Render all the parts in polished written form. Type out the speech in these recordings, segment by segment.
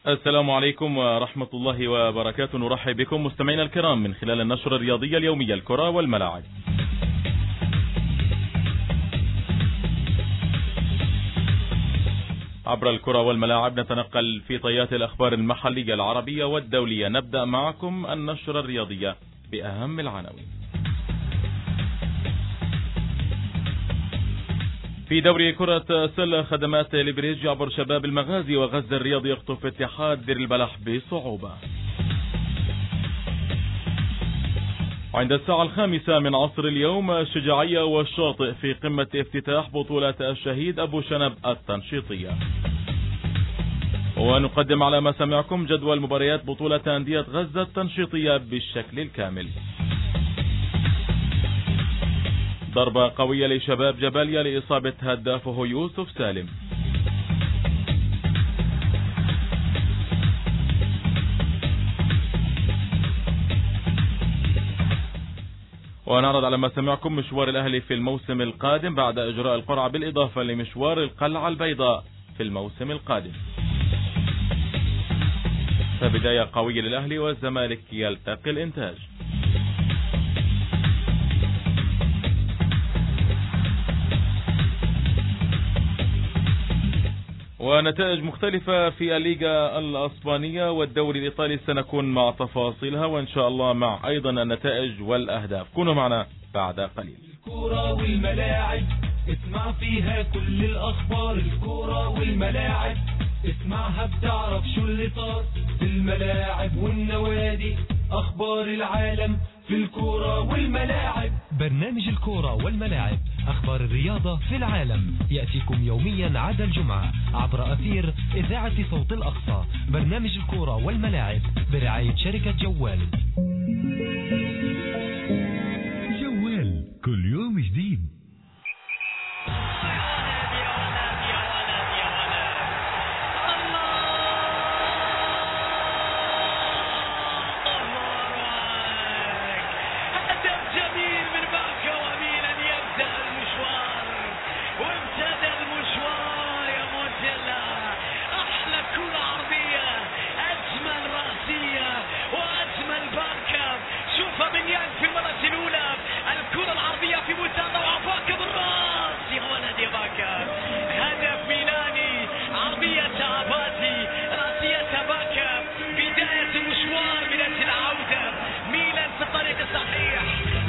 السلام عليكم ورحمة الله وبركاته. نرحب بكم مستمعينا الكرام من خلال النشرة الرياضية اليومية الكرة والملاعب. عبر الكرة والملاعب نتنقل في طيات الأخبار المحلية العربية والدولية. نبدأ معكم النشرة الرياضية بأهم العناوين. في دوري كرة سلة خدمات لبريج عبر شباب المغازي وغزة الرياضي يخطف اتحاد دير البلح بصعوبة. عند الساعة 5 من عصر اليوم الشجاعية والشاطئ في قمة افتتاح بطولة الشهيد أبو شنب التنشيطية. ونقدم على مسامعكم جدول مباريات بطولة أندية غزة التنشيطية بالشكل الكامل. ضربة قوية لشباب جباليا لإصابة هدافه يوسف سالم. ونعرض على مسامعكم مشوار الأهلي في الموسم القادم بعد إجراء القرعة بالإضافة لمشوار القلعة البيضاء في الموسم القادم. فبداية قوية للأهلي والزمالك يلتقي الإنتاج. ونتائج مختلفة في الليغا الأسبانية والدوري الإيطالي سنكون مع تفاصيلها وإن شاء الله مع أيضا النتائج والأهداف. كونوا معنا بعد قليل. الكرة والملاعب اسمع فيها كل الأخبار. الكرة والملاعب اسمعها بتعرف شو اللي صار في الملاعب والنوادي. أخبار العالم في الكرة والملاعب. برنامج الكرة والملاعب، أخبار الرياضة في العالم، يأتيكم يوميا عدا الجمعة عبر أثير إذاعة صوت الأقصى. برنامج الكرة والملاعب برعاية شركة جوال. جوال كل يوم جديد. في المرة الأولى الكرة العرضية في منتهى وعفاك بالراس يا ولد يا باكا. هدف ميلاني، عرضية عباسي، راسية باكا. بداية المشوار من أجل العودة. ميلان في الطريق الصحيح.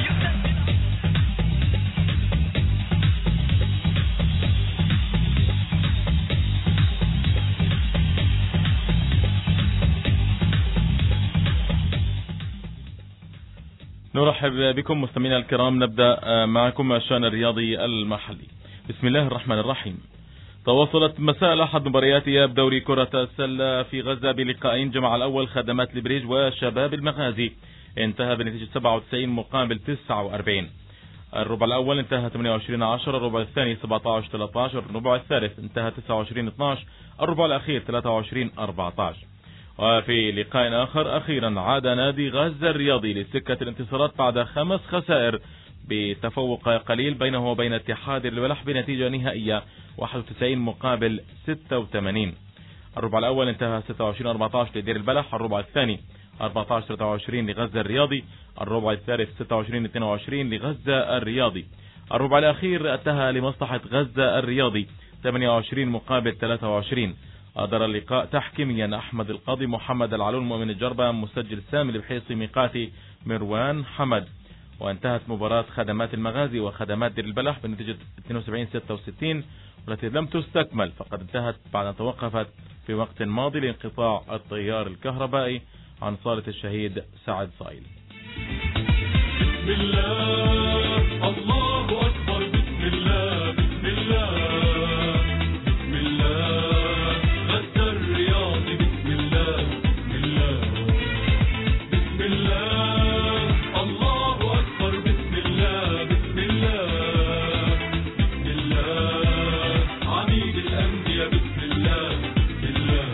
نرحب بكم مستمعينا الكرام. نبدأ معكم الشأن الرياضي المحلي. بسم الله الرحمن الرحيم. تواصلت مساء الأحد مباريات إياب دوري كرة السلة في غزة بلقاءين جمع الأول خدمات لبريج وشباب المغازي انتهى بنتيجة 97 مقابل 49. الربع الأول انتهى 28-10، الربع الثاني 17-13، الربع الثالث انتهى 29-12، الربع الأخير 23-14. وفي لقاء آخر أخيرا عاد نادي غزة الرياضي لسكة الانتصارات بعد 5 خسائر بتفوق قليل بينه وبين اتحاد البلح بنتيجة نهائية 91 مقابل 86. الربع الأول انتهى 26-14 لدير البلح، الربع الثاني 14-23 لغزة الرياضي، الربع الثالث 26-22 لغزة الرياضي، الربع الأخير انتهى لمصلحة غزة الرياضي 28 مقابل 23. أدار اللقاء تحكيميا أحمد القاضي، محمد العلول، مؤمن الجربة، مسجل سامي البحيصي، ميقاتي، مروان حمد. وانتهت مباراة خدمات المغازي وخدمات دير البلح بنتيجة 72-66 والتي لم تستكمل فقد انتهت بعد أن توقفت في وقت ماضي لانقطاع التيار الكهربائي عن صالة الشهيد سعد صائل. بسم الله الله أكبر. بسم الله بسم الله بسم الله غزة الرياضي. بسم الله بسم الله بسم الله الله أكبر. بسم الله بسم الله بسم الله عميد الأنبياء. بسم الله بسم الله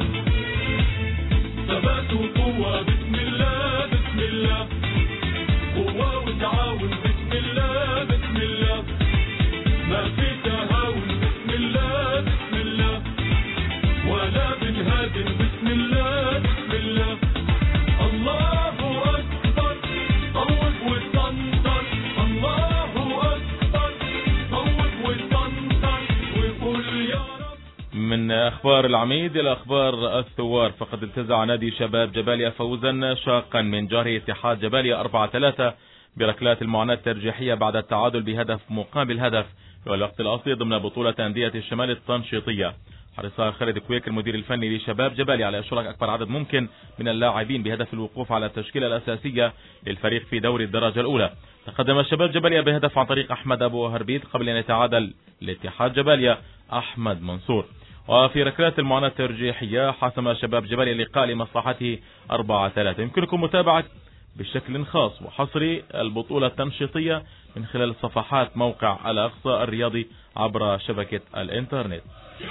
ثبات وقوة. بسم الله بسم الله قوة وتعاون. بسم الله بسم الله ما في تهاون. بسم الله بسم الله ولا بنهادن. بسم الله أخبار العميد إلى أخبار الثوار، فقد انتزع نادي شباب جباليا فوزا شاقا من جاره اتحاد جباليا 4-3 بركلات المعاناة الترجيحية بعد التعادل بهدف مقابل هدف في الوقت الأصلي ضمن بطولة أندية الشمال التنشيطية. حرص خالد كويك المدير الفني لشباب جباليا على إشراك أكبر عدد ممكن من اللاعبين بهدف الوقوف على التشكيلة الأساسية للفريق في دوري الدرجة الأولى. تقدم شباب جباليا بهدف عن طريق أحمد أبو هربيد قبل أن يتعادل لاتحاد جباليا أحمد منصور. وفي ركلات المعاناة الترجيحية حسم شباب جباليا اللقاء لمصلحته 4-3. يمكنكم متابعة بشكل خاص وحصري البطولة التنشيطية من خلال صفحات موقع الأقصى الرياضي عبر شبكة الإنترنت.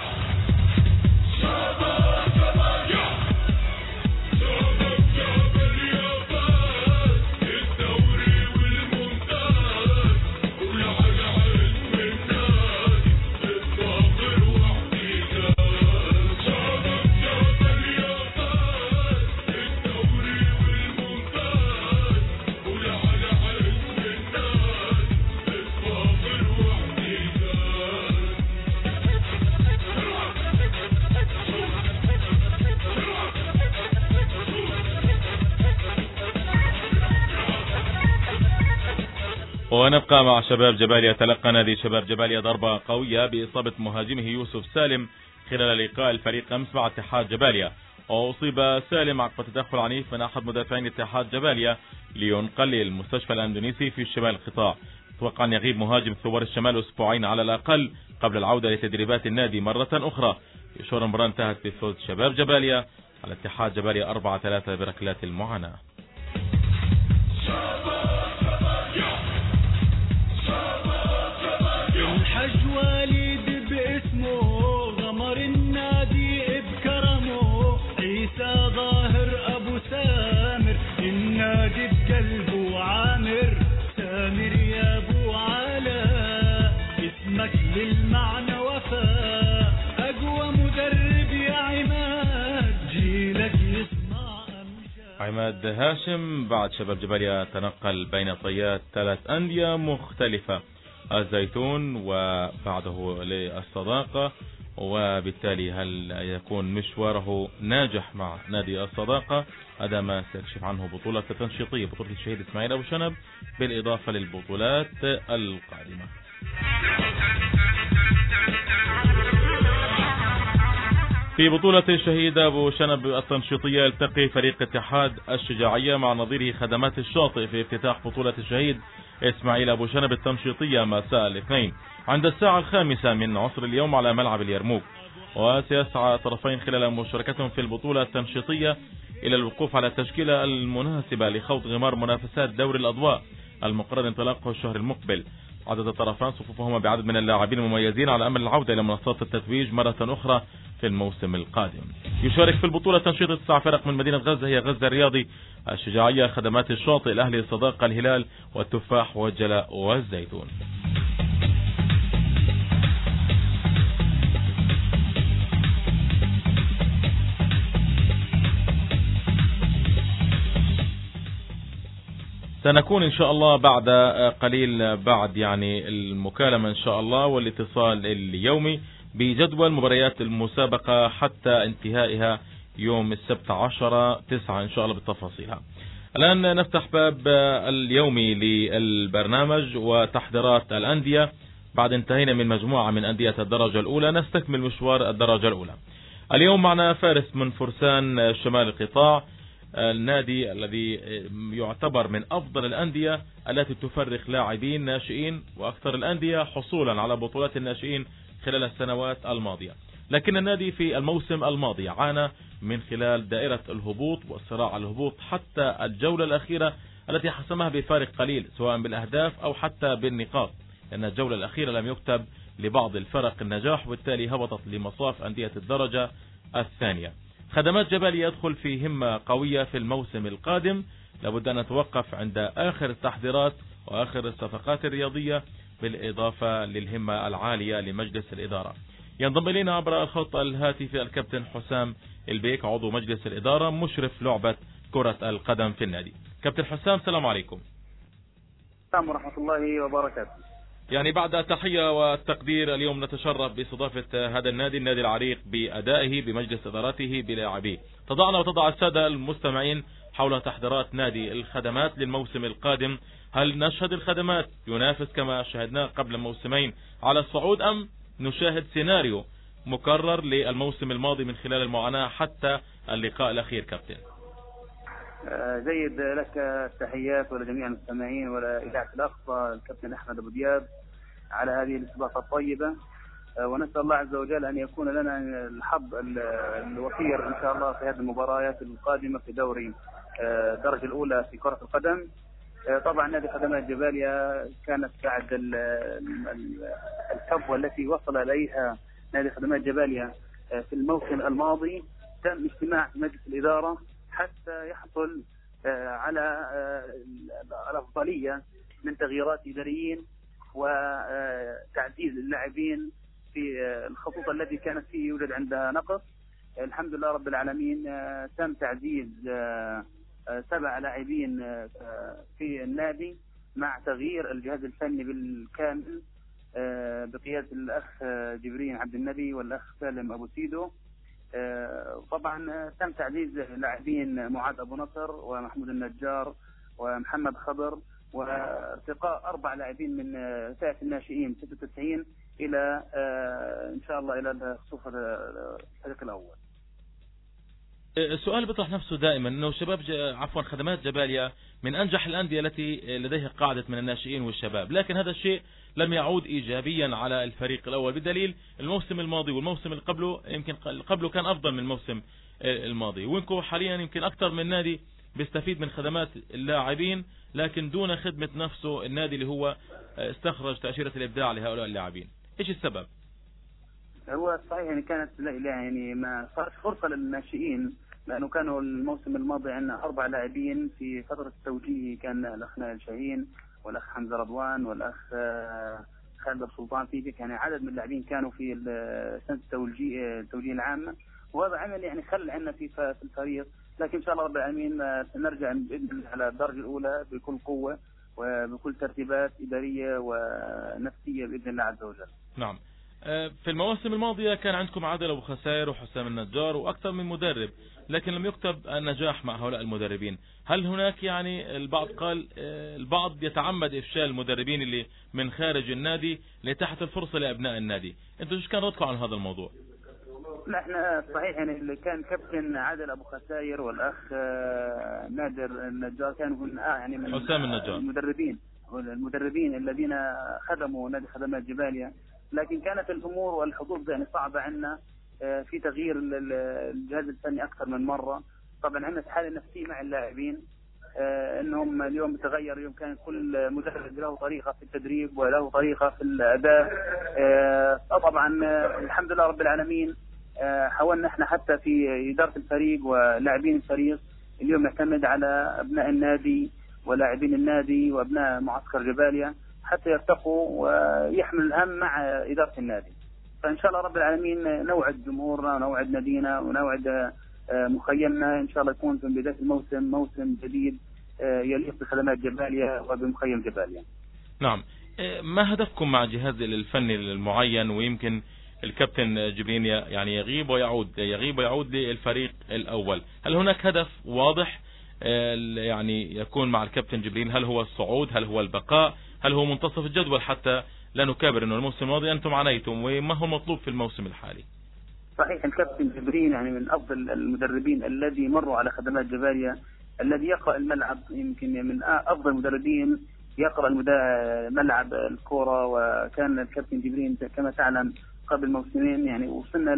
ونبقى مع شباب جباليا. تلقى نادي شباب جباليا ضربة قوية بإصابة مهاجمه يوسف سالم خلال لقاء الفريق أمس مع اتحاد جباليا، وأصيب سالم عقب تدخل عنيف من أحد مدافعين اتحاد جباليا لينقل للمستشفى الأندونيسي في شمال القطاع. توقع أن يغيب مهاجم ثوار الشمال أسبوعين على الأقل قبل العودة لتدريبات النادي مرة أخرى. يشور المباراة انتهت بفوز شباب جباليا على اتحاد جباليا 4-3 بركلات المعاناة. الحج والد باسمه، غمر النادي بكرمه، عيسى ظاهر ابو سامر، النادي بقلبه عامر، سامر يا ابو علاء، اسمك للمعنى وفاء، اقوى مدرب يا عماد، جيلك يصنع امجاد. عماد هاشم بعد شباب جباليا تنقل بين طيات 3 أندية مختلفة، الزيتون وبعده للصداقة، وبالتالي هل يكون مشواره ناجح مع نادي الصداقة؟ هذا ما سيكشف عنه بطولة التنشيطية، بطولة الشهيد إسماعيل أبو شنب، بالإضافة للبطولات القادمة. في بطولة الشهيد أبو شنب التنشيطية يلتقي فريق اتحاد الشجاعية مع نظيره خدمات الشاطئ في افتتاح بطولة الشهيد إسماعيل أبو شنب التنشيطية مساء الاثنين عند الساعة 5 من عصر اليوم على ملعب اليرموك. وسيسعى الطرفين خلال مشاركتهم في البطولة التنشيطية إلى الوقوف على التشكيلة المناسبة لخوض غمار منافسات دوري الأضواء المقرر انطلاقه الشهر المقبل. عدد الطرفان صفوفهما بعدد من اللاعبين المميزين على أمل العودة إلى منصات التتويج مرة أخرى في الموسم القادم. يشارك في البطولة تنشيط 9 فرق من مدينة غزة، هي غزة الرياضي، الشجاعية، خدمات الشاطئ، الأهلي، الصداقة، الهلال، والتفاح، والجلاء، والزيتون. سنكون إن شاء الله بعد قليل، بعد يعني المكالمة إن شاء الله والاتصال اليومي بجدول مباريات المسابقة حتى انتهائها يوم السبت 10/9 إن شاء الله بتفاصيلها. الآن نفتح باب اليومي للبرنامج وتحضيرات الأندية. بعد انتهينا من مجموعة من أندية الدرجة الأولى نستكمل مشوار الدرجة الأولى. اليوم معنا فارس من فرسان شمال القطاع، النادي الذي يعتبر من أفضل الأندية التي تفرخ لاعبين ناشئين وأكثر الأندية حصولا على بطولات الناشئين خلال السنوات الماضية. لكن النادي في الموسم الماضي عانى من خلال دائرة الهبوط والصراع على الهبوط حتى الجولة الأخيرة التي حسمها بفارق قليل سواء بالأهداف أو حتى بالنقاط، لأن الجولة الأخيرة لم يكتب لبعض الفرق النجاح وبالتالي هبطت لمصاف أندية الدرجة الثانية. خدمات جباليا يدخل في همة قوية في الموسم القادم، لابد أن نتوقف عند آخر التحضيرات وآخر الصفقات الرياضية بالإضافة للهمة العالية لمجلس الإدارة. ينضم إلينا عبر الخط الهاتفي الكابتن حسام البيك عضو مجلس الإدارة مشرف لعبة كرة القدم في النادي. كابتن حسام، السلام عليكم. السلام ورحمة الله وبركاته. يعني بعد التحية والتقدير، اليوم نتشرف باستضافة هذا النادي العريق بأدائه، بمجلس إدارته، بلاعبيه. تضعنا وتضع السادة المستمعين حول تحضيرات نادي الخدمات للموسم القادم. هل نشهد الخدمات ينافس كما شاهدناه قبل موسمين على الصعود، أم نشاهد سيناريو مكرر للموسم الماضي من خلال المعاناة حتى اللقاء الأخير؟ كابتن جيد لك التحيات ولجميع المستمعين ولإذاعة الأقصى الكابتن أحمد أبو دياب على هذه الاستضافة الطيبة، ونسأل الله عز وجل أن يكون لنا الحظ الوفير إن شاء الله في هذه المباريات القادمة في دوري الدرجة الأولى في كرة القدم. طبعا نادي خدمات جباليا كانت بعد الحب التي وصل إليها نادي خدمات جباليا في الموسم الماضي، تم اجتماع في مجلس الإدارة حتى يحصل على الأفضلية من تغييرات إداريين وتعديل اللاعبين في الخطوط التي كانت فيه يوجد عندها نقص. الحمد لله رب العالمين تم تعديل 7 لاعبين في النادي مع تغيير الجهاز الفني بالكامل بقيادة الأخ جبرين عبد النبي والأخ سالم أبو سيدو. طبعا تم تعديل لاعبين معاذ أبو نصر ومحمود النجار ومحمد خضر، وارتقاء 4 لاعبين من فئة الناشئين 96 إلى إن شاء الله إلى الصف الفريق الأول. السؤال بيطرح نفسه دائما انه خدمات جباليا من انجح الانديه التي لديها قاعده من الناشئين والشباب، لكن هذا الشيء لم يعود ايجابيا على الفريق الاول، بدليل الموسم الماضي والموسم اللي قبله يمكن قبله كان افضل من الموسم الماضي، وينكم حاليا يمكن اكثر من نادي بيستفيد من خدمات اللاعبين لكن دون خدمه نفسه النادي اللي هو استخرج تاشيره الابداع لهؤلاء اللاعبين. ايش السبب؟ هو صحيح يعني كانت يعني ما صارت فرصة للناشئين، لأنه كانوا الموسم الماضي عندنا 4 لاعبين في فترة التوجيه، كان الأخ نائل شاهين والأخ حمزة رضوان والأخ خالد السلطان فيك، يعني عدد من اللاعبين كانوا في سنة التوجيه العامة، وهذا عمل يعني خل عنا في الفريق. لكن إن شاء الله رب العالمين سنرجع بإذن الله على الدرجة الأولى بكل قوة وبكل ترتيبات إدارية ونفسية بإذن الله عز وجل. نعم. في المواسم الماضية كان عندكم عادل أبو خسائر وحسام النجار وأكثر من مدرب، لكن لم يكتب النجاح مع هؤلاء المدربين. هل هناك يعني البعض قال البعض يتعمد إفشال المدربين اللي من خارج النادي لتحت الفرصة لأبناء النادي؟ أنتوا ايش كان ردكم عن هذا الموضوع؟ لا احنا صحيح يعني اللي كان كابتن عادل أبو خسائر والأخ نادر النجار كانوا يعني من حسام النجار المدربين الذين خدموا نادي خدمات جباليا، لكن كانت الأمور والحظوظ يعني صعبة عنا في تغيير الجهاز الفني أكثر من مرة. طبعا عندنا حالة نفسية مع اللاعبين انهم اليوم تغير، اليوم كان كل مدرب له طريقة في التدريب وله طريقة في الأداء. طبعا الحمد لله رب العالمين حاولنا احنا حتى في إدارة الفريق ولاعبين الفريق اليوم نعتمد على أبناء النادي ولاعبين النادي وأبناء معسكر جباليا حتى يرتقوا ويحملوا الهم مع إدارة النادي. فإن شاء الله رب العالمين نوعد جمهورنا ونوعد نادينا ونوعد مخيمنا إن شاء الله يكون في بداية الموسم موسم جديد يليق بخدمات جباليا وبمخيم جباليا. نعم. ما هدفكم مع جهاز الفني المعين؟ ويمكن الكابتن جبرين يعني يغيب ويعود للفريق الأول، هل هناك هدف واضح يعني يكون مع الكابتن جبرين؟ هل هو الصعود؟ هل هو البقاء؟ هل هو منتصف الجدول حتى لا نكابر انه الموسم الماضي انتم عانيتم؟ وما هو المطلوب في الموسم الحالي؟ صحيح الكابتن جبرين يعني من افضل المدربين الذي مروا على خدمات جباليا، الذي يقرأ الملعب، يمكن من افضل المدربين يقرأ ملعب الكرة. وكان الكابتن جبرين كما تعلم قبل موسمين يعني وصلنا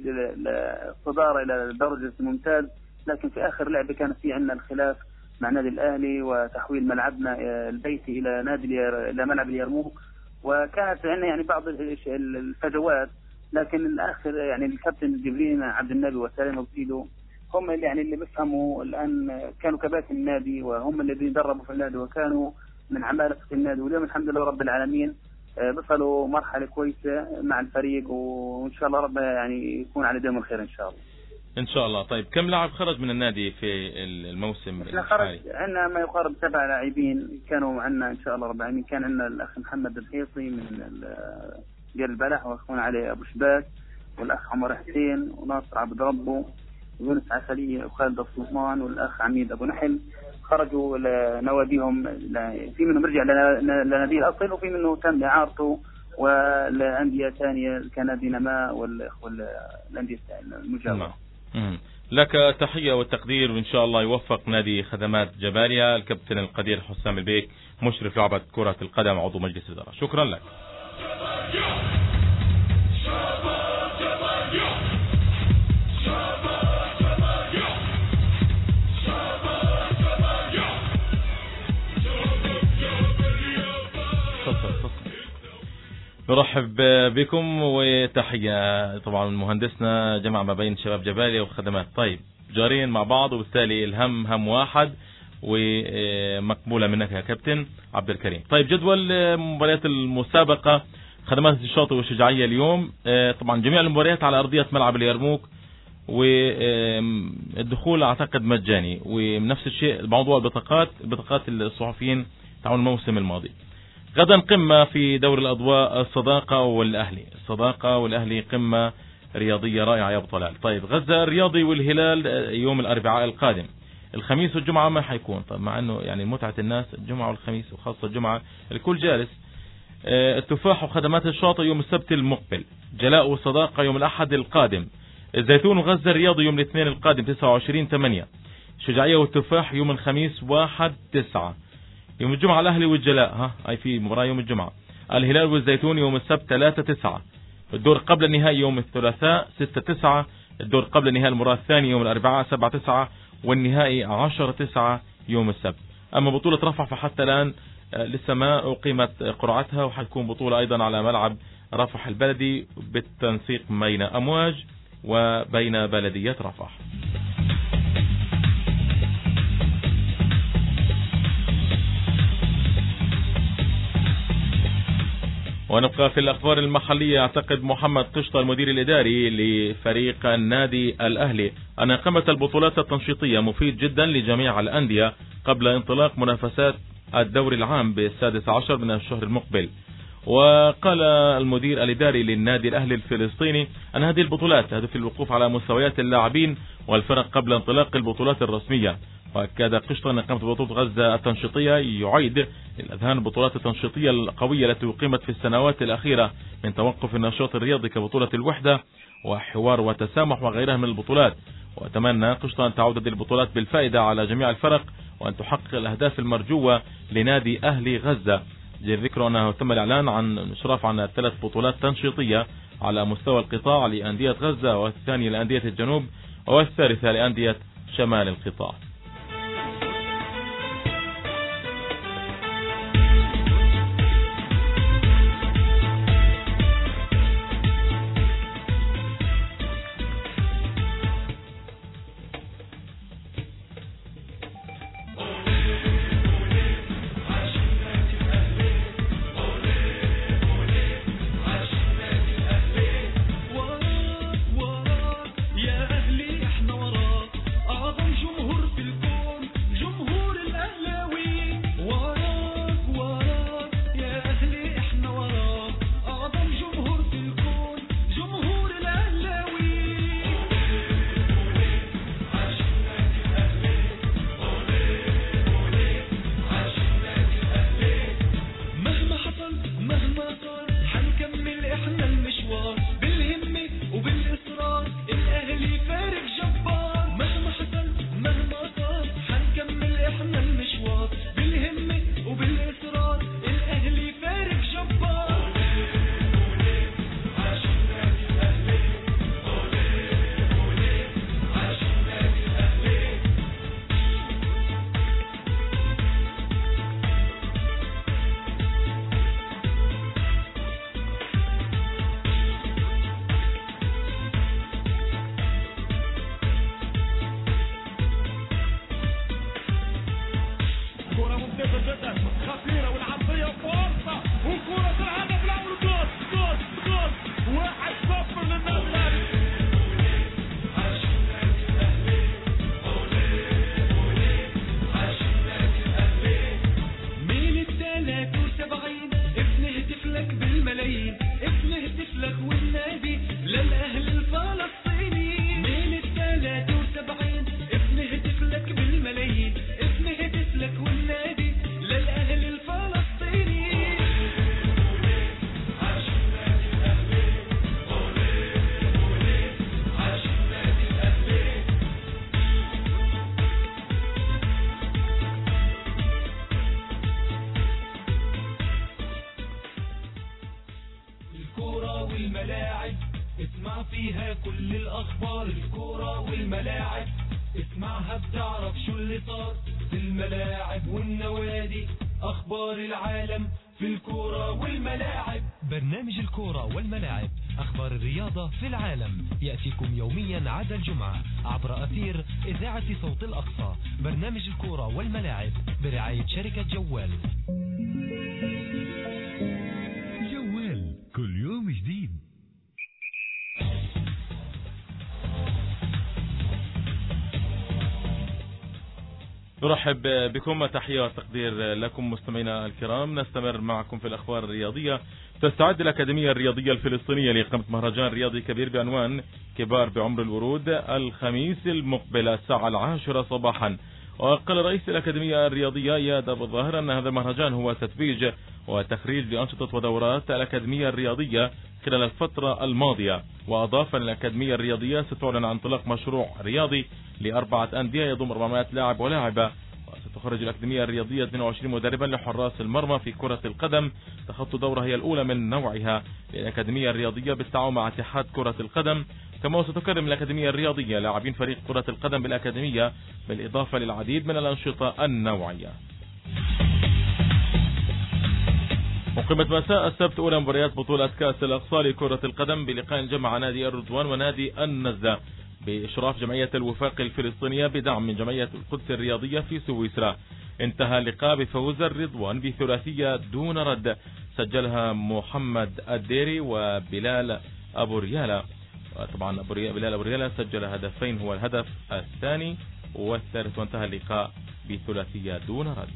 للصدارة الى درجة الممتاز، لكن في اخر لعبة كان في عندنا الخلاف مع نادي الأهلي وتحويل ملعبنا البيتي إلى ملعب اليرموك، وكانت عندنا يعني بعض الفجوات، لكن الآخر يعني الكابتن جبرين عبد النبي وسالم أبو سيدو هم اللي يعني اللي بيفهموا الآن، كانوا كباتن النادي وهم الذين دربوا في النادي وكانوا من عمالقة النادي، واليوم الحمد لله رب العالمين بصلوا مرحلة كويسة مع الفريق، وإن شاء الله رب يعني يكون على دائم الخير إن شاء الله. إن شاء الله. طيب كم لاعب خرج من النادي في الموسم احنا خرج الحالي؟ عندنا ما يقارب 7 لاعبين كانوا معنا إن شاء الله رب العالمين. كان عندنا الأخ محمد الحيصي من ديال البلح، وأخونا علي أبو شباك، والأخ عمر حسين، وناصر عبد ربه، ويونس عسلية، وخالد السلطان، والأخ عميد أبو نحل. خرجوا لنواديهم، في منهم رجع لنادي الأصل، وفي منه تم إعارته والأندية ثانية كنادي نماء والأندية المجاورة. لك تحية والتقدير، وإن شاء الله يوفق نادي خدمات جباليا. الكابتن القدير حسام البيك مشرف لعبة كرة القدم، عضو مجلس الإدارة، شكرا لك. نرحب بكم وتحية طبعا مهندسنا جمع ما بين شباب جباليا وخدمات. طيب جارين مع بعض، وبالتالي الهم هم واحد، ومقبولة منك يا كابتن عبد الكريم. طيب جدول مباريات المسابقة خدمات الشاطئ والشجاعية اليوم. طبعا جميع المباريات على أرضية ملعب اليرموك، والدخول أعتقد مجاني، ونفس الشيء موضوع بطاقات الصحفيين تعاون الموسم الماضي. غدا قمة في دوري الأضواء، الصداقة والأهلي قمة رياضية رائعة يا أبو طلال. طيب غزة الرياضي والهلال يوم الأربعاء القادم. الخميس والجمعة ما حيكون، طب مع أنه يعني متعة الناس الجمعة والخميس، وخاصة الجمعة الكل جالس. التفاح وخدمات الشاطئ يوم السبت المقبل. جلاء والصداقة يوم الأحد القادم. الزيتون وغزة الرياضي يوم الاثنين القادم 29/8. شجاعية والتفاح يوم الخميس 1/9. يوم الجمعة الأهلي والجلاء، أي في مباراة يوم الجمعة. الهلال والزيتون يوم السبت 3/9. الدور قبل النهائي يوم الثلاثاء 6/9. الدور قبل النهائي المباراة الثانية يوم الأربعاء 7/9، والنهائي 10/9 يوم السبت. أما بطولة رفح فحتى الآن لسه ما أقيمت قرعتها، وحتكون بطولة أيضا على ملعب رفح البلدي بالتنسيق بين أمواج وبين بلدية رفح. ونبقى في الأخبار المحلية. يعتقد محمد قشطة المدير الإداري لفريق النادي الأهلي أن إقامة البطولات التنشيطية مفيد جدا لجميع الأندية قبل انطلاق منافسات الدوري العام ب16 من الشهر المقبل. وقال المدير الإداري للنادي الأهلي الفلسطيني أن هذه البطولات تهدف للوقوف على مستويات اللاعبين والفرق قبل انطلاق البطولات الرسمية. وأكد قشطة أن إقامة بطولة غزة التنشيطية يعيد للأذهان البطولات التنشيطية القوية التي أقيمت في السنوات الأخيرة من توقف النشاط الرياضي كبطولة الوحدة وحوار وتسامح وغيرها من البطولات. وأتمنى قشطة أن تعود هذه البطولات بالفائدة على جميع الفرق، وأن تحقق الأهداف المرجوة لنادي أهلي غزة. ذكر أنه تم الإعلان عن إشراف عن 3 بطولات تنشيطية على مستوى القطاع لأندية غزة، والثانية لأندية الجنوب، والثالثة لأندية شمال القطاع. وراك يا أهلي احنا وراك، أعظم جمهور في فيها كل الأخبار الكورة والملاعب، اسمعها بتعرف شو اللي صار في الملاعب والنوادي، أخبار العالم في الكورة والملاعب. برنامج الكورة والملاعب، أخبار الرياضة في العالم، يأتيكم يوميا عدا الجمعة عبر أثير إذاعة صوت الأقصى. برنامج الكورة والملاعب برعاية شركة جوال. جوال كل يوم جديد. نرحب بكم، تحية وتقدير لكم مستمعينا الكرام. نستمر معكم في الأخبار الرياضية. تستعد الأكاديمية الرياضية الفلسطينية لإقامة مهرجان رياضي كبير بعنوان كبار بعمر الورود الخميس المقبل الساعة 10 صباحا. وقال رئيس الأكاديمية الرياضية إياد أبو الظاهر أن هذا المهرجان هو تتويج وتخريج لأنشطة ودورات الأكاديمية الرياضية خلال الفترة الماضية. وأضاف أن الأكاديمية الرياضية ستعلن عن انطلاق مشروع رياضي ل4 أندية يضم 400 لاعب ولاعبة. وستخرج الأكاديمية الرياضية 22 مدربا لحراس المرمى في كرة القدم، تخطو دورة هي الأولى من نوعها للأكاديمية الرياضية بالتعاون مع اتحاد كرة القدم. كما ستكرم الأكاديمية الرياضية لاعبين فريق كرة القدم بالأكاديمية بالإضافة للعديد من الأنشطة النوعية. أقيمت مساء السبت أولى مباريات بطولة كأس الأقصى لكرة القدم بلقاء جمع نادي الرضوان ونادي النزة بإشراف جمعية الوفاق الفلسطينية بدعم من جمعية القدس الرياضية في سويسرا. انتهى اللقاء بفوز الرضوان بثلاثية دون رد سجلها محمد الديري وبلال أبو ريالة. طبعا بلال أبو ريالة سجل هدفين، هو الهدف الثاني والثالث، وانتهى اللقاء بثلاثية دون رد.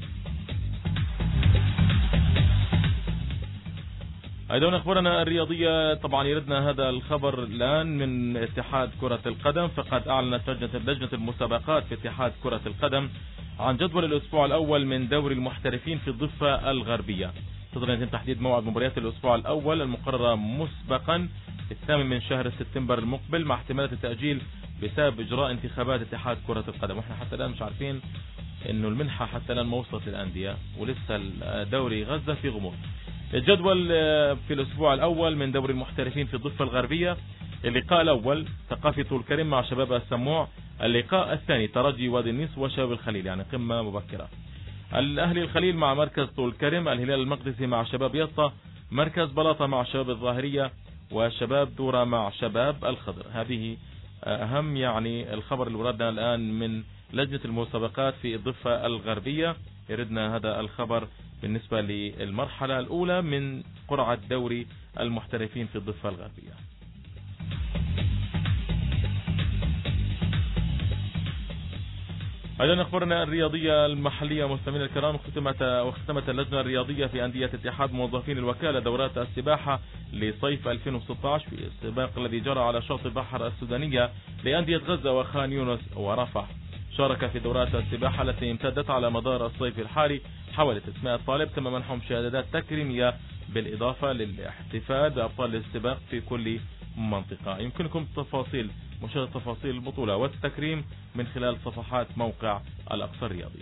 أيضا أخبارنا الرياضية، طبعا يردنا هذا الخبر الآن من اتحاد كرة القدم، فقد أعلنت لجنة المسابقات في اتحاد كرة القدم عن جدول الأسبوع الأول من دوري المحترفين في الضفة الغربية. تقدر تحديد موعد مباريات الأسبوع الأول المقررة مسبقا في 8 من شهر سبتمبر المقبل، مع احتمالات التأجيل بسبب إجراء انتخابات اتحاد كرة القدم. واحنا حتى الآن مش عارفين إنه المنحة حتى الآن ما وصلت للأندية، ولسه الدوري غزة في غموض. الجدول في الأسبوع الأول من دوري المحترفين في الضفة الغربية: اللقاء الأول ثقافي طول كرم مع شباب السموع، اللقاء الثاني ترجي وادي النيس وشباب الخليل، يعني قمة مبكرة. الأهلي الخليل مع مركز طول كرم، الهلال المقدسي مع شباب يطا، مركز بلاطة مع شباب الظاهرية، وشباب دورة مع شباب الخضر. هذه أهم يعني الخبر اللي وردنا الآن من لجنة المسابقات في الضفة الغربية. يردنا هذا الخبر بالنسبة للمرحلة الأولى من قرعة دوري المحترفين في الضفة الغربية. أيضا أخبارنا الرياضية المحلية مستمعينا الكرام، واختتمت اللجنة الرياضية في أندية اتحاد موظفين الوكالة دورات السباحة لصيف 2016 في السباق الذي جرى على شاطئ البحر السودانية لأندية غزة وخان يونس ورفح. شارك في دورات السباحة التي امتدت على مدار الصيف الحالي حوالي 900 طالب، تم منحهم شهادات تكريمية بالإضافة للاحتفال بأبطال السباق في كل منطقة. يمكنكم مشاهدة تفاصيل البطولة والتكريم من خلال صفحات موقع الأقصى الرياضي.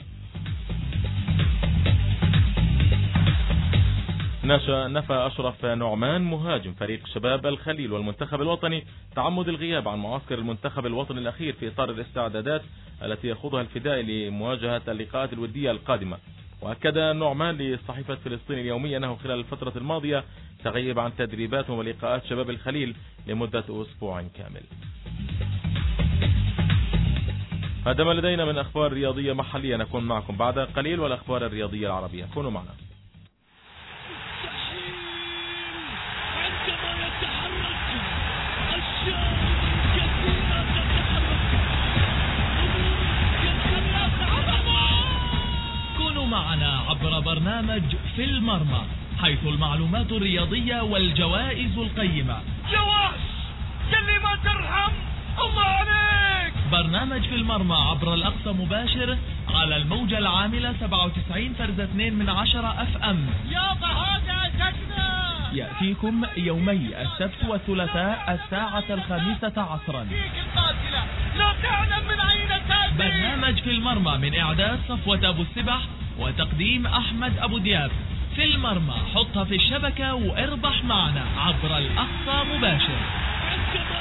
نفى أشرف نعمان مهاجم فريق شباب الخليل والمنتخب الوطني تعمد الغياب عن معسكر المنتخب الوطني الأخير في إطار الاستعدادات التي يخوضها الفدائي لمواجهة اللقاءات الودية القادمة. وأكد نعمان لصحيفة فلسطين اليومية أنه خلال الفترة الماضية تغيب عن تدريبات ولقاءات شباب الخليل لمدة أسبوع كامل. هذا ما لدينا من أخبار رياضية محلية، نكون معكم بعد قليل والأخبار الرياضية العربية. كونوا معنا. كونوا معنا عبر برنامج في المرمى، حيث المعلومات الرياضية والجوائز القيمة. جواش يلي ما ترحم الله عليك. برنامج في المرمى عبر الأقصى مباشر على الموجة العاملة 97.2 FM. يا هذا جدنا. يأتيكم يومي السبت والثلاثاء الساعة 5 عصرا. لا تعلم من أين تأتي. برنامج في المرمى من إعداد صفوة أبو السبح وتقديم أحمد أبو دياب. في المرمى حطها في الشبكة واربح معنا عبر الأقصى مباشر.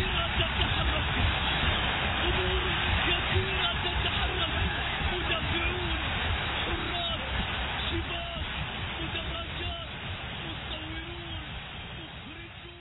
كثيرة تتحرك، أمور كثيرة تتحرك، مدافعون، حراس، شباك، مدرجات، مصورون، مخرجون.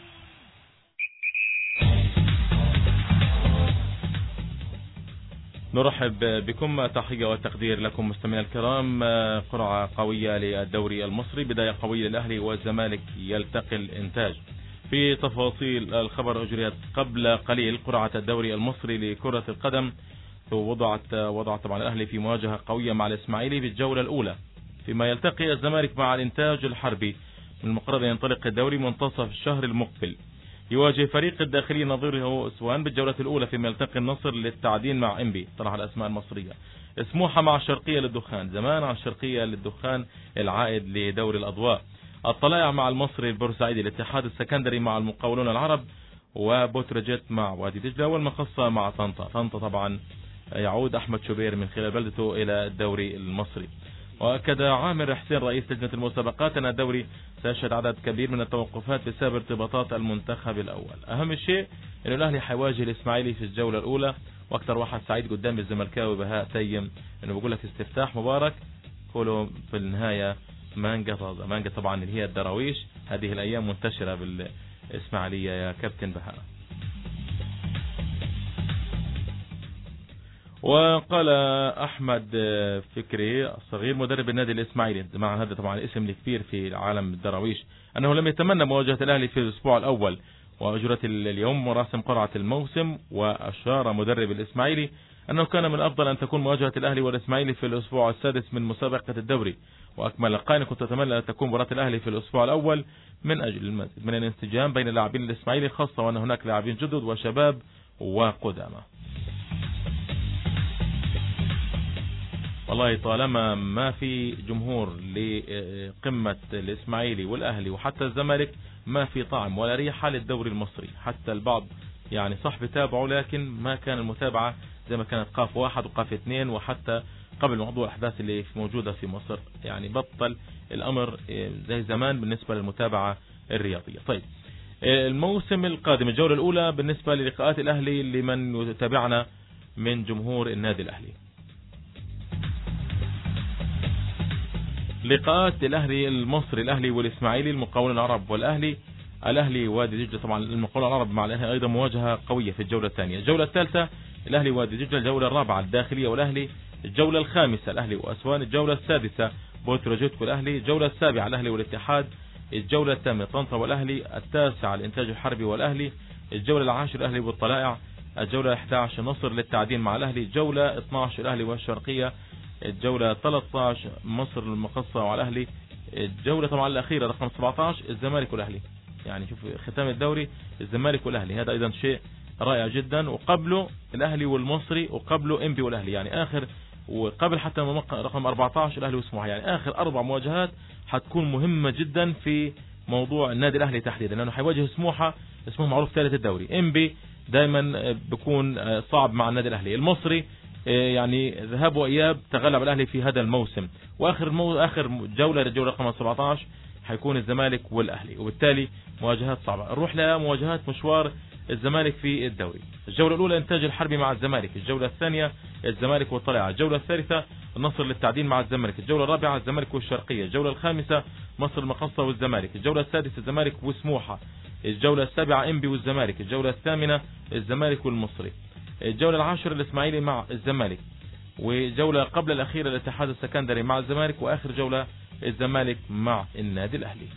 نرحب بكم، تحية والتقدير لكم مستمعينا الكرام. قرعة قوية للدوري المصري، بداية قوية للأهلي والزمالك يلتقي الإنتاج. في تفاصيل الخبر، أجريت قبل قليل قرعة الدوري المصري لكرة القدم، وضعت طبعا الأهلي في مواجهة قوية مع الإسماعيلي في الجولة الأولى، فيما يلتقي الزمالك مع الإنتاج الحربي. من المقرر أن ينطلق الدوري منتصف الشهر المقبل. يواجه فريق الداخلي نظيره أسوان بالجولة الأولى، فيما يلتقي النصر للتعدين مع إنبي. طرح الأسماء المصرية: سموحة مع الشرقية للدخان، زمان عن الشرقية للدخان العائد لدوري الأضواء. الطلائع مع المصري البورسعيدي، الاتحاد السكندري مع المقاولون العرب، وبوترجيت مع وادي دجلة، والمقصة مع طنطا طبعا يعود أحمد شوبير من خلال بلدته إلى الدوري المصري. وأكد عامر حسين رئيس لجنة المسابقات أن الدوري سيشهد عدد كبير من التوقفات بسبب ارتباطات المنتخب الأول. أهم شيء أن الأهلي حيواجه الإسماعيلي في الجولة الأولى، وأكثر واحد سعيد قدام الزملكاوي بهاء تيم أنه بيقول لك استفتاح مبارك، كله في النهاية مانجا طبعا اللي هي الدراويش. هذه الأيام منتشرة بالإسماعيلية يا كابتن بهاء. وقال أحمد فكري الصغير مدرب النادي الإسماعيلي، مع هذا طبعا الاسم الكبير في عالم الدراويش، أنه لم يتمنى مواجهة الأهلي في الأسبوع الأول، وأجرت اليوم مراسم قرعة الموسم. وأشار مدرب الإسماعيلي أنه كان من الأفضل أن تكون مواجهة الأهلي والإسماعيلي في الأسبوع السادس من مسابقة الدوري. وأكمل القائل: كنت أتمنى أن تكون مباراة الأهلي في الأسبوع الأول من أجل المزيد من الانسجام بين لاعبين الإسماعيلي، خاصة وأن هناك لاعبين جدد وشباب وقدامى. والله طالما ما في جمهور لقمة الإسماعيلي والأهلي وحتى الزمالك، ما في طعم ولا ريحة للدوري المصري. حتى البعض يعني صح بتابعه، لكن ما كان المتابعة زي ما كانت قاف 1 وقاف 2، وحتى قبل موضوع الأحداث اللي موجودة في مصر، يعني بطل الأمر زي زمان بالنسبة للمتابعة الرياضية. طيب، الموسم القادم الجولة الأولى بالنسبة للقاءات الأهلي لمن يتابعنا من جمهور النادي الأهلي. لقاءات الأهلي المصري: الأهلي والإسماعيلي، المقاولون العرب الأهلي وادي دجلة. طبعا المقاولون العرب مع الأهلي أيضا مواجهة قوية في الجولة الثانية. الجولة الثالثة الأهلي وادي دجلة، الجولة الرابعة الداخلية والأهلي، الجولة الخامسة الأهلي وأسوان، الجولة السادسة بوتروجيت والأهلي، الجولة السابعة الأهلي والاتحاد، الجولة الثامنة طنطا والأهلي، التاسعة الإنتاج الحربي والأهلي، الجولة العاشرة الأهلي والطلائع، الجولة 11 النصر للتعدين مع الأهلي، الجولة 12 الأهلي والشرقية، الجولة 13 مصر المقصة وعلى الأهلي، الجولة طبعا الأخيرة رقم 17 الزمالك والأهلي. يعني شوف ختام الدوري الزمالك والأهلي، هذا أيضا شيء رائع جدا. وقبله الأهلي والمصري، وقبله إنبي والأهلي، يعني آخر، وقبل حتى رقم 14 الأهلي وسموحة. يعني آخر 4 مواجهات حتكون مهمة جدا في موضوع النادي الأهلي تحديدا، لأنه حيواجه سموحة معروف ثالث الدوري. إنبي دائما بيكون صعب مع النادي الأهلي. المصري يعني ذهاب وإياب تغلب الأهلي في هذا الموسم. وآخر جولة الجولة رقم 17 حيكون الزمالك والأهلي، وبالتالي مواجهات صعبة. نروح لمواجهات مشوار الزمالك في الدوري. الجولة الأولى إنتاج الحربي مع الزمالك، الجولة الثانية الزمالك والطلائع، الجولة الثالثة النصر للتعدين مع الزمالك، الجولة الرابعة الزمالك والشرقية، الجولة الخامسة مصر المقصة والزمالك، الجولة السادسة الزمالك وسموحة، الجولة السابعة إنبي والزمالك، الجولة الثامنة الزمالك والمصري، الجولة العاشرة الإسماعيلي مع الزمالك، وجولة قبل الأخيرة الاتحاد السكندري مع الزمالك، وآخر جولة الزمالك مع النادي الأهلي.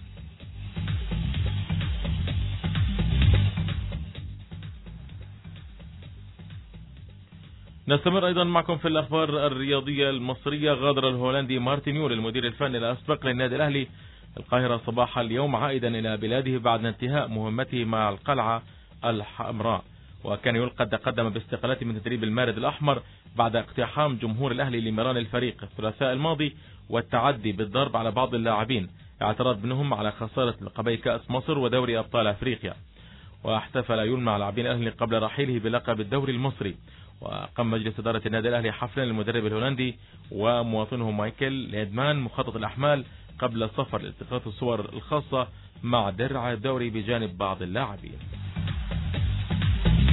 نستمر أيضا معكم في الأخبار الرياضية المصرية. غادر الهولندي مارتن يول المدير الفني الأسبق للنادي الأهلي القاهرة صباح اليوم عائدا إلى بلاده بعد انتهاء مهمته مع القلعة الحمراء. وكان يول قد تقدم باستقالته من تدريب المارد الأحمر بعد اقتحام جمهور الأهلي لمران الفريق الثلاثاء الماضي والتعدي بالضرب على بعض اللاعبين، اعتراض منهم على خسارة لقبي كأس مصر ودوري أبطال أفريقيا. واحتفل يول مع لاعبين الأهلي قبل رحيله بلقب الدوري المصري. وقام مجلس إدارة النادي الأهلي حفلا للمدرب الهولندي ومواطنه مايكل ليدمان مخطط الأحمال قبل السفر لالتقاط الصور الخاصة مع درع الدوري بجانب بعض اللاعبين.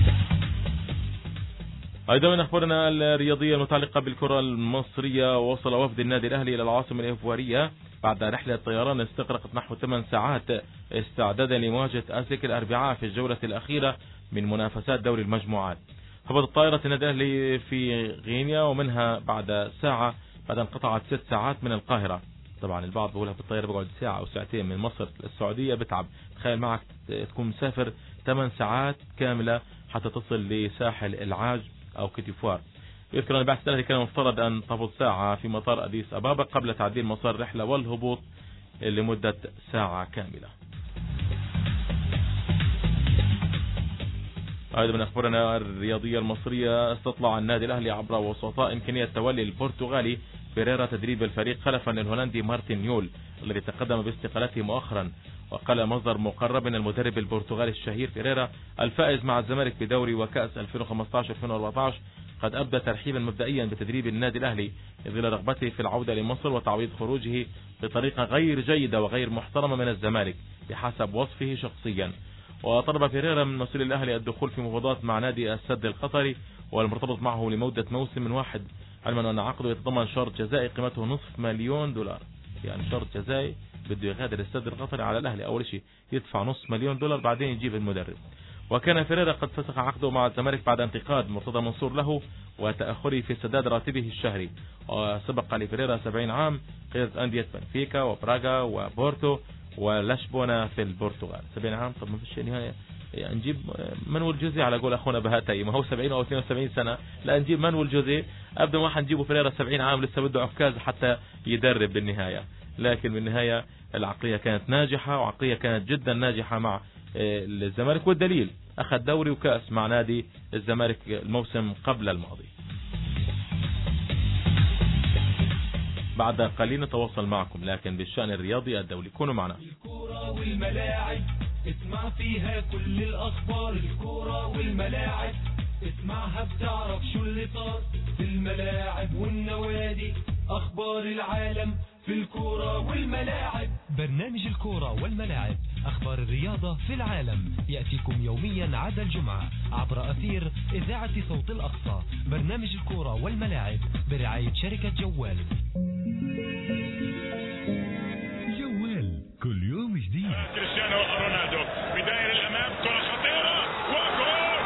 أيضا من أخبارنا الرياضية المتعلقة بالكرة المصرية، وصل وفد النادي الأهلي إلى العاصمة الإيفوارية بعد رحلة طيران استغرقت نحو 8 ساعات استعدادا لمواجهة أسك الأربعاء في الجولة الأخيرة من منافسات دوري المجموعات. هبطت طائرة النادي الأهلي في غينيا ومنها بعد ساعة بعد انقطعت 6 ساعات من القاهرة. طبعا البعض بيقولها في الطائرة بقعد ساعة أو ساعتين من مصر للسعودية بتعب. تخيل معك تكون مسافر 8 ساعات كاملة حتى تصل لساحل العاج أو كتيفوار. يذكر أن بعثة الأهلي كان مفترض أن تهبط ساعة في مطار أديس أبابا قبل تعديل مسار الرحلة والهبوط لمدة ساعة كاملة. أيضا من أخبارنا الرياضية المصرية، استطلع النادي الأهلي عبر وسطاء إمكانية تولي البرتغالي بيريرا تدريب الفريق خلفا للهولندي مارتن يول الذي تقدم باستقالته مؤخرا. وقال مصدر مقرب ان المدرب البرتغالي الشهير بيريرا الفائز مع الزمالك بدوري وكأس 2015-2014 قد أبدى ترحيبا مبدئيا بتدريب النادي الأهلي إذ رغبته في العودة لمصر وتعويض خروجه بطريقة غير جيدة وغير محترمة من الزمالك بحسب وصفه شخصيا. وطلب بيريرا من مسؤول الأهلي الدخول في مفاوضات مع نادي السد القطري والمرتبط معه لمدة موسم واحد، علما أن عقده يتضمن شرط جزائي قيمته $500,000. يعني شرط جزائي بده يغادر السد القطري على الأهلي، أول شيء يدفع $500,000 بعدين يجيب المدرب. وكان فيريرا قد فسخ عقده مع الزمالك بعد انتقاد مرتضى منصور له وتأخره في سداد راتبه الشهري. وسبق لفيريرا 70 عام قيادة أندية بنفيكا وبراغا وبورتو ولشبونة في البرتغال. 70 عام، طب ما فيش نهاية يعني نجيب منول جوزي على قول أخونا بهاتي، ما هو 70 أو 72 سنة، لا نجيب منول جوزي أبدا ما حنجيبه فيريرا 70 عام لسه بده عكاز حتى يدرب بالنهاية. لكن بالنهاية العقلية كانت ناجحة وعقلية كانت جدا ناجحة مع الزمالك، والدليل أخذ دوري وكأس مع نادي الزمالك الموسم قبل الماضي. بعد قليل نتواصل معكم لكن بالشأن الرياضي الدولي. كونوا معنا. الكرة والملاعب اسمع فيها كل الأخبار، الكرة والملاعب اسمعها بتعرف شو اللي صار في الملاعب والنوادي، أخبار العالم في الكرة والملاعب. برنامج الكرة والملاعب، أخبار الرياضة في العالم، يأتيكم يوميا عدا الجمعة عبر أثير إذاعة صوت الأقصى. برنامج الكرة والملاعب برعاية شركة جوال. جوال كل يوم جديد. كريستيانو رونالدو بداية للأمام، كرة خطيرة وجول،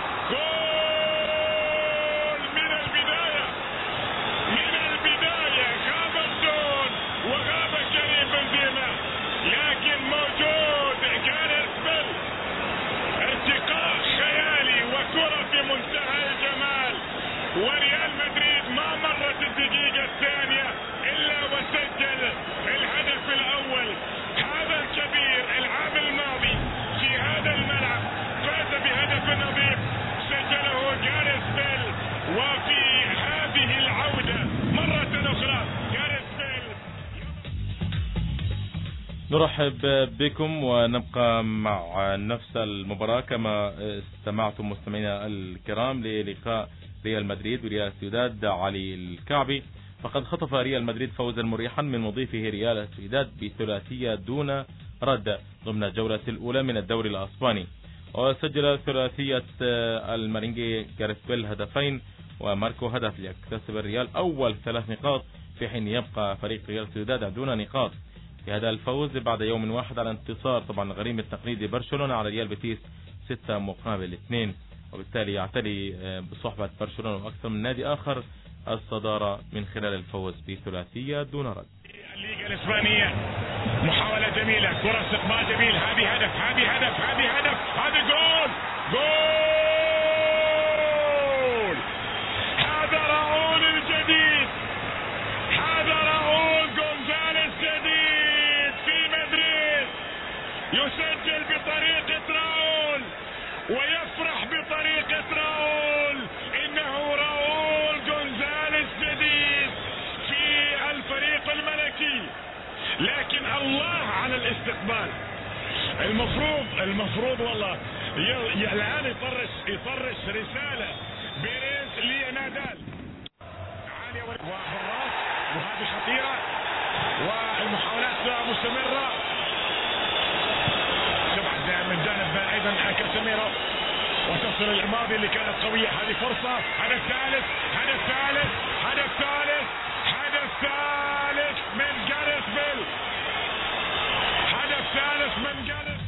جول من البداية، من البداية غاب الجول وغاب كريم بنزيما، لكن موجود جاريث بيل، ارتقاء خيالي وكرة في منتهى الجمال، وريال مدريد ما مرت الدقيقة الثانية إلا وسجل الهدف الأول. هذا الكبير العام الماضي في هذا الملعب فاز بهدف نظيف سجله جاريث بيل، وفي هذه العودة مرة أخرى جاريث بيل. نرحب بكم ونبقى مع نفس المباراة كما استمعتم مستمعينا الكرام للقاء ريال مدريد وريال سيوداد علي الكعبي. فقد خطف ريال مدريد فوزا مريحا من مضيفه ريال سيوداد بثلاثية دون رد ضمن الجولة الأولى من الدوري الأسباني. وسجل ثلاثية المارينجي جاريث بيل هدفين وماركو هدف ليكتسب الريال أول 3 نقاط، في حين يبقى فريق ريال سيوداد دون نقاط في هذا الفوز بعد يوم واحد على انتصار طبعا الغريم التقليدي برشلونة على ريال بيتيس 6-2، وبالتالي يعتلي بصحبة برشلونة وأكثر من نادي آخر الصدارة من خلال الفوز بثلاثية دون رد. الليغا الإسبانية محاولة جميلة، كرة استقبال جميل، هذه هدف، هذه هدف، هذه هدف، هذا جول، جول. هذا راؤول الجديد، هذا راؤول غونزاليز جديد في مدريد، يسجل بطريقة راؤول ويفرح بطريقة راؤول. إنه راؤول غونزاليز جديد في الفريق الملكي، لكن الله على الاستقبال. المفروض والله الآن يطرش رسالة بيريز لنادال عالية وحراس، وهذه خطيرة والمحاولات مستمرة. من جانب أيضا كاسيميرو وتصل العماضي اللي كانت قوية. هذه فرصة. هدف ثالث من جاريث بيل. هدف ثالث من جاريث.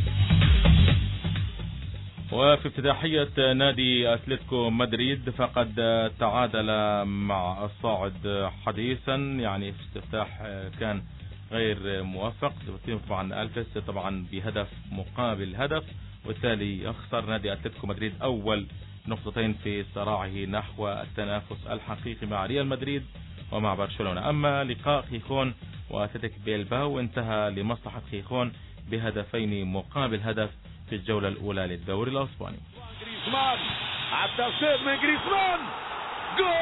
وفي افتتاحية نادي أتلتيكو مدريد فقد تعادل مع الصاعد حديثا، يعني في استفتاح كان غير موفق طبعا ألفيس طبعا بهدف مقابل هدف، وبالتالي يخسر نادي أتلتيكو مدريد أول نقطتين في صراعه نحو التنافس الحقيقي مع ريال مدريد ومع برشلونة. أما لقاء خيخون وأتلتيك بيلباو انتهى لمصلحة خيخون بهدفين مقابل هدف في الجولة الأولى للدوري الأسباني. جريزمان على التصويب من جريزمان، جول!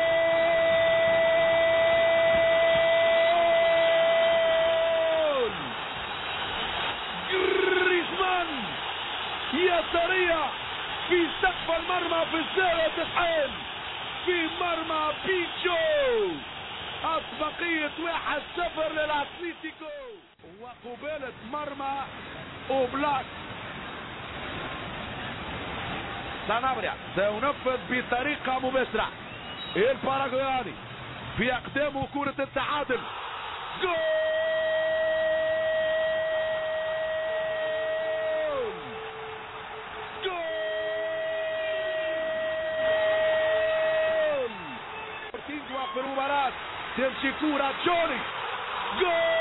جريزمان يسارية في سقف المرمى في الزاوية 90 في مرمى بيتشو. أسبقية 1-0 للأتليتيكو وقبالة مرمى أوبلاك. سانابريا سينفذ بطريقة مباشرة. الباراغواياني في أقدامه كرة التعادل. جول! جول! تنجح في المباراة. تمشي كرة جوني. جول!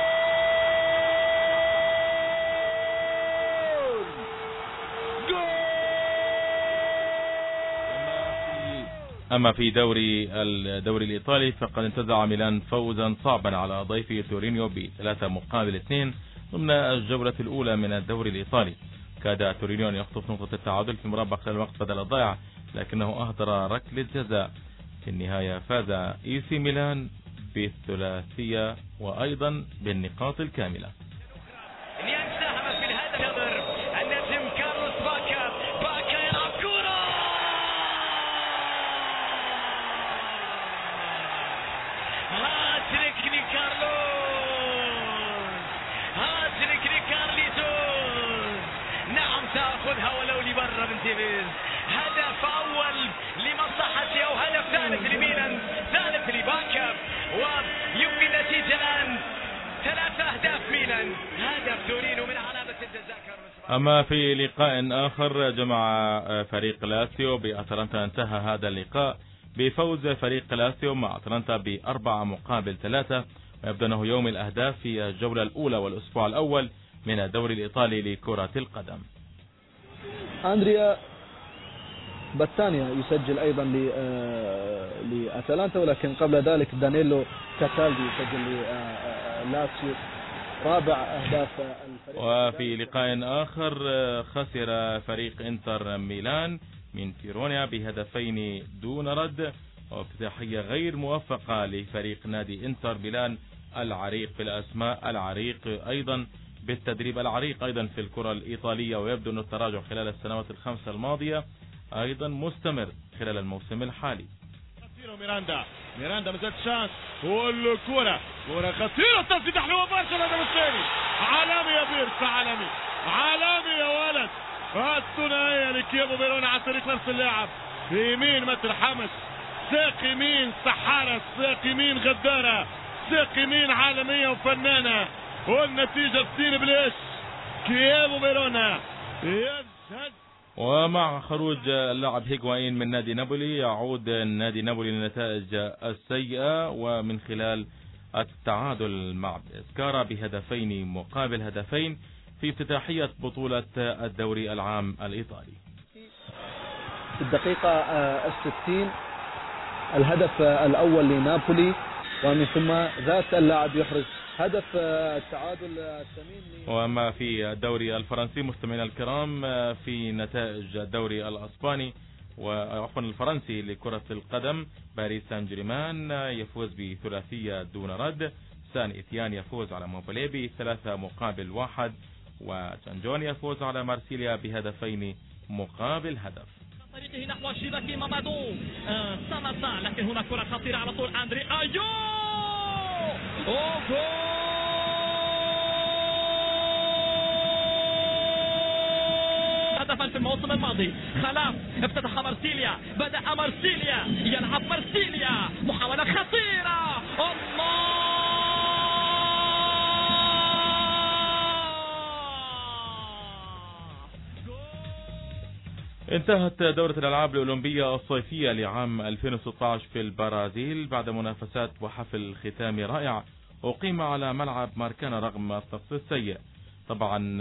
أما في الدوري الإيطالي فقد انتزع ميلان فوزا صعبا على ضيفه تورينيو ب3-2 ضمن الجولة الأولى من الدوري الإيطالي. كاد تورينيو أن يخطف نقطة التعادل في مربع خلال الوقت بدل الضائع، لكنه أهدر ركلة جزاء. في النهاية فاز إيسي ميلان بالثلاثية وأيضا بالنقاط الكاملة. تأخذها ولو لبرا من تيفيز. هدف أول لمصلحتي أو هدف ثالث لميلان، ثالث لباكا، ويمكن نتيجة الآن 3 أهداف ميلان، هدف تورينو من علامة التذاكر. أما في لقاء آخر جمع فريق لاسيو بأتلانتا انتهى هذا اللقاء بفوز فريق لاسيو مع أتلانتا ب4-3، ويبدو أنه يوم الأهداف في الجولة الأولى والأسبوع الأول من الدوري الإيطالي لكرة القدم. أندريا باتانيا يسجل أيضا لأتلانتا، ولكن قبل ذلك دانيلو كاتالدي يسجل للاتسيو رابع أهداف الفريق. وفي لقاء آخر خسر فريق انتر ميلان من فيرونيا بهدفين دون رد، وافتتاحية غير موفقة لفريق نادي انتر ميلان العريق في الأسماء، العريق أيضا بالتدريب، العريق أيضا في الكرة الإيطالية، ويبدو أن التراجع خلال السنوات الخمسة الماضية أيضا مستمر خلال الموسم الحالي. ميراندا مازالت شانس، والكرة كرة خطيرة، تسديد حلوة برشا الهدف الثاني. عالمي يا بيرس، عالمي يا ولد. الثنائية لكيابو فيرونا على طريق نفس اللاعب، يمين ما ترحمش، ساق يمين سحارة، ساق يمين غدارة، ساق يمين عالمية وفنانة، والنتيجة 2-0 كيابو فيرونا يزهد. ومع خروج اللاعب هيغوايين من نادي نابولي يعود نادي نابولي للنتائج السيئة، ومن خلال التعادل مع اسكارا بهدفين مقابل هدفين في افتتاحية بطولة الدوري العام الإيطالي. في الدقيقة 60 الهدف الأول لنابولي، ومن ثم ذات اللاعب يحرز هدف التعادل الثمين. وأما في الدوري الفرنسي مستمعينا الكرام، في نتائج الدوري الأسباني وعفوا الفرنسي لكرة القدم، باريس سان جيرمان يفوز بثلاثية دون رد، سان إتيان يفوز على مونبلييه ب3-1، وتانجون يفوز على مارسيليا بهدفين مقابل هدف. طريقه نحو شباك مامادو ساماسا، لكن هنا كرة خطيرة على طول أندري أيو، هدف في الموسم الماضي. خلاف افتتح مارسيليا، بدأ مارسيليا يلعب مارسيليا، محاولة خطيرة. الله انتهت دورة الألعاب الأولمبية الصيفية لعام 2016 في البرازيل بعد منافسات وحفل ختامي رائع أقيم على ملعب ماركانا رغم الطقس السيء. طبعا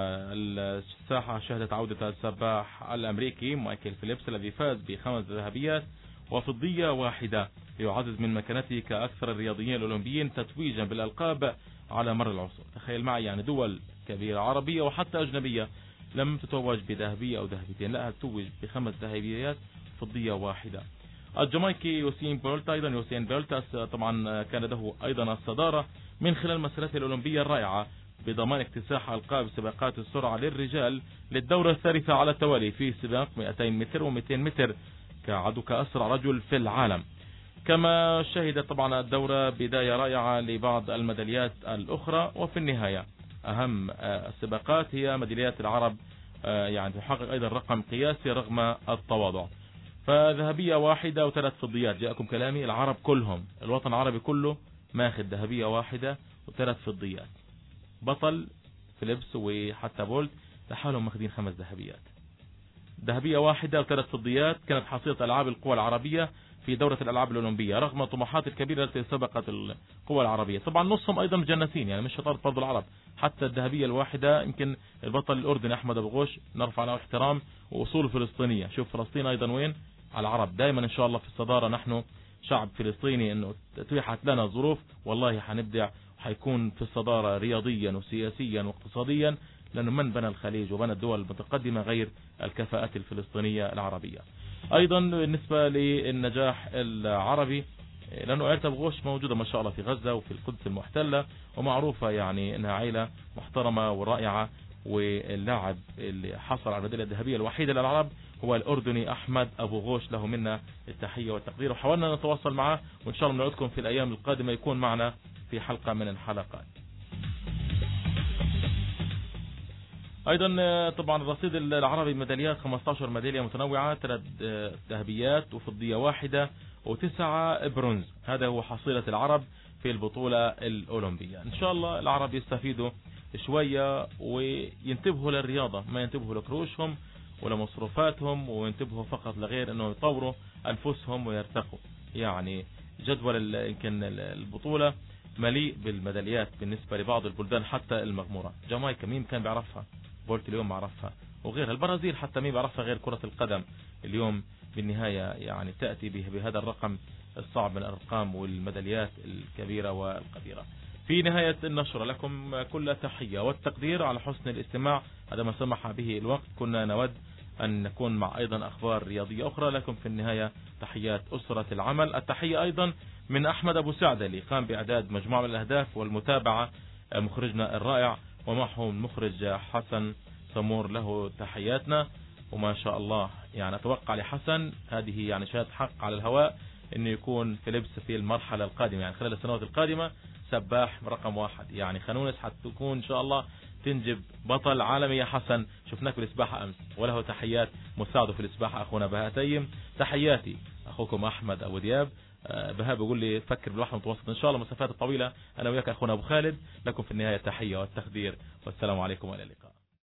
الساحة شهدت عودة السباح الأمريكي مايكل فيليبس الذي فاز ب5 ذهبيات وفضية واحدة ليعزز من مكانته كأكثر الرياضيين الأولمبيين تتويجا بالألقاب على مر العصور. تخيل معي يعني دول كبيرة عربية وحتى أجنبية لم تتوج بذهبية أو ذهبيتين، لا تتوج ب5 ذهبيات فضية واحدة. الجامايكي يوسين بولت أيضا يوسين بولت طبعا كان له أيضا الصدارة من خلال مسيرته الأولمبية الرائعة بضمان اكتساح ألقاب سباقات السرعة للرجال للدورة الثالثة على التوالي في سباق 200 متر و200 متر كعدو كأسرع رجل في العالم. كما شهدت طبعا الدورة بداية رائعة لبعض الميداليات الأخرى، وفي النهاية أهم السباقات هي ميداليات العرب يعني تحقق أيضا رقم قياسي رغم التواضع. فذهبية واحدة و3 فضيات. جاءكم كلامي العرب كلهم، الوطن العربي كله ماخذ ذهبية واحدة و3 فضيات. بطل فيليبس وحتى بولت لحالهم ماخذين 5 ذهبيات. ذهبية واحدة و3 فضيات كانت حصيلة ألعاب القوى العربية في دورة الألعاب الأولمبية رغم الطموحات الكبيرة التي سبقت القوى العربية. طبعا نصهم أيضا مجنسين، يعني مش شطارة برضو العرب. حتى الذهبية الواحدة يمكن البطل الأردني أحمد أبو غوش نرفع له احترام وأصول فلسطينية. شوف فلسطين أيضا وين على العرب، دائما إن شاء الله في الصدارة. نحن شعب فلسطيني إنه اتيحت لنا الظروف والله حنبدع وحيكون في الصدارة رياضيا وسياسيا واقتصاديا، لأنه من بنى الخليج وبنى الدول المتقدمة غير الكفاءات الفلسطينية العربية. أيضا بالنسبة للنجاح العربي، لأنه عائلة أبو غوش موجودة ما شاء الله في غزة وفي القدس المحتلة ومعروفة يعني أنها عائلة محترمة ورائعة. واللاعب اللي حصل على الميدالية الذهبية الوحيدة للعرب هو الأردني أحمد أبو غوش، له منا التحية والتقدير. وحاولنا نتواصل معه وإن شاء الله نعودكم في الأيام القادمة يكون معنا في حلقة من الحلقات. ايضا طبعا الرصيد العربي ميداليات 15 ميدالية متنوعة، 3 ذهبيات وفضية واحدة و9 برونز. هذا هو حصيلة العرب في البطولة الأولمبية. ان شاء الله العرب يستفيدوا شوية وينتبهوا للرياضة، ما ينتبهوا لكروشهم ولا مصروفاتهم، وينتبهوا فقط لغير انه يطوروا انفسهم ويرتقوا. يعني جدول يمكن البطولة مليء بالميداليات بالنسبة لبعض البلدان حتى المغمورة. جامايكا مين كان بيعرفها؟ بولت اليوم بعرفها وغيرها. البرازيل حتى مين بيعرفها غير كرة القدم اليوم بالنهاية يعني تأتي بهذا الرقم الصعب من الأرقام والميداليات الكبيرة والقديرة. في نهاية النشرة لكم كل تحية والتقدير على حسن الاستماع. هذا ما سمح به الوقت. كنا نود أن نكون مع أيضا أخبار رياضية أخرى، لكم في النهاية تحيات أسرة العمل. التحية أيضا من أحمد أبو سعدة اللي قام بإعداد مجموعة من الأهداف والمتابعة، مخرجنا الرائع، ومعه المخرج حسن سمور، له تحياتنا. وما شاء الله يعني أتوقع لحسن هذه يعني شهادة حق على الهواء أنه يكون فيليبس في المرحلة القادمة، يعني خلال السنوات القادمة سباح رقم 1. يعني خنونس حتكون إن شاء الله تنجب بطل عالمي. يا حسن شفناك في السباحة أمس، وله تحيات مساعده في السباحة أخونا بهاء تيم. تحياتي أخوكم أحمد أبو دياب. بهاء بيقول لي فكر بالبحر المتوسط إن شاء الله مسافات طويلة أنا وياك أخونا أبو خالد. لكم في النهاية تحية والتقدير والسلام عليكم وإلى اللقاء.